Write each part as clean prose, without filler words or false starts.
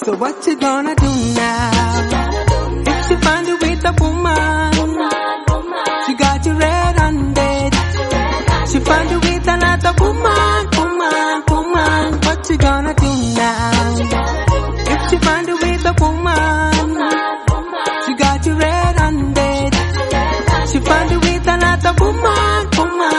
So what you gonna do now? If you find you with a woman, she got you red-handed. She find you with another woman. What you gonna do now? If she find you with a woman, she got you red-handed. She find you with another woman.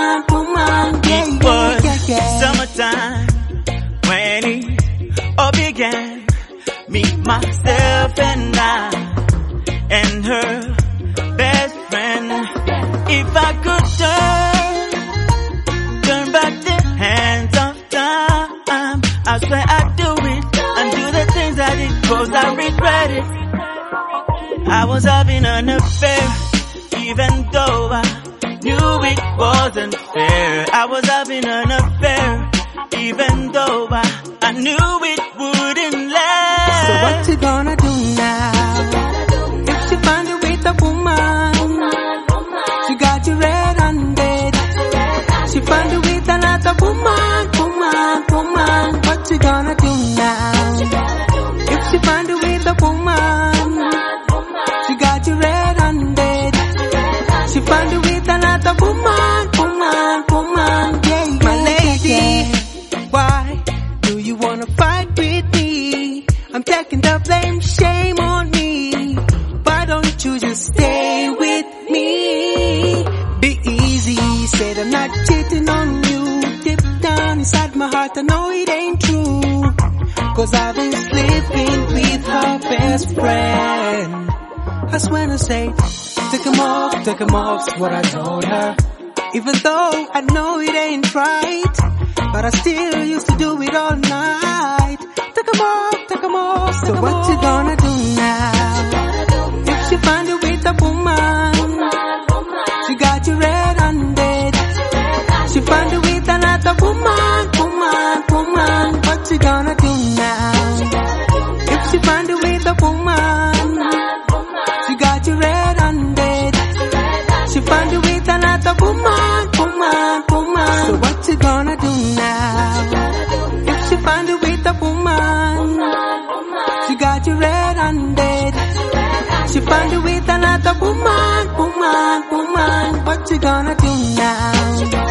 Yeah. Summertime when it all began. Me, myself, and I, and her best friend. If I could turn back the hands of time, I swear I'd do it and do the things I did, 'cause I regret it. I was having an affair, even though I knew it wasn't fair. I was having an affair, even though I knew it wouldn't last. So what you gonna do now? If she find you with a woman, she got you red-handed. She find you with another woman. What you gonna do now? If she find you with a woman, she got you red-handed. She find you with another woman. Yeah, my lady, why do you wanna fight with me? I'm taking the blame, shame on me. Why don't you just stay with me? Be easy, said I'm not cheating on you. Deep down inside my heart I know it ain't true, 'cause I've been sleeping with her best friend. That's when I say, take him off's what I told her. Even though I know it ain't right, but I still used to do it all night. Take him off. So what you gonna do now? If she find you with a woman, she got you red-handed. She find you with another woman. What you gonna do now? If she find you with a woman, she got you red-handed. She find you with another woman. So what you gonna do now? If she find you with a woman, she got you red-handed. She find you with another woman. What you gonna do now?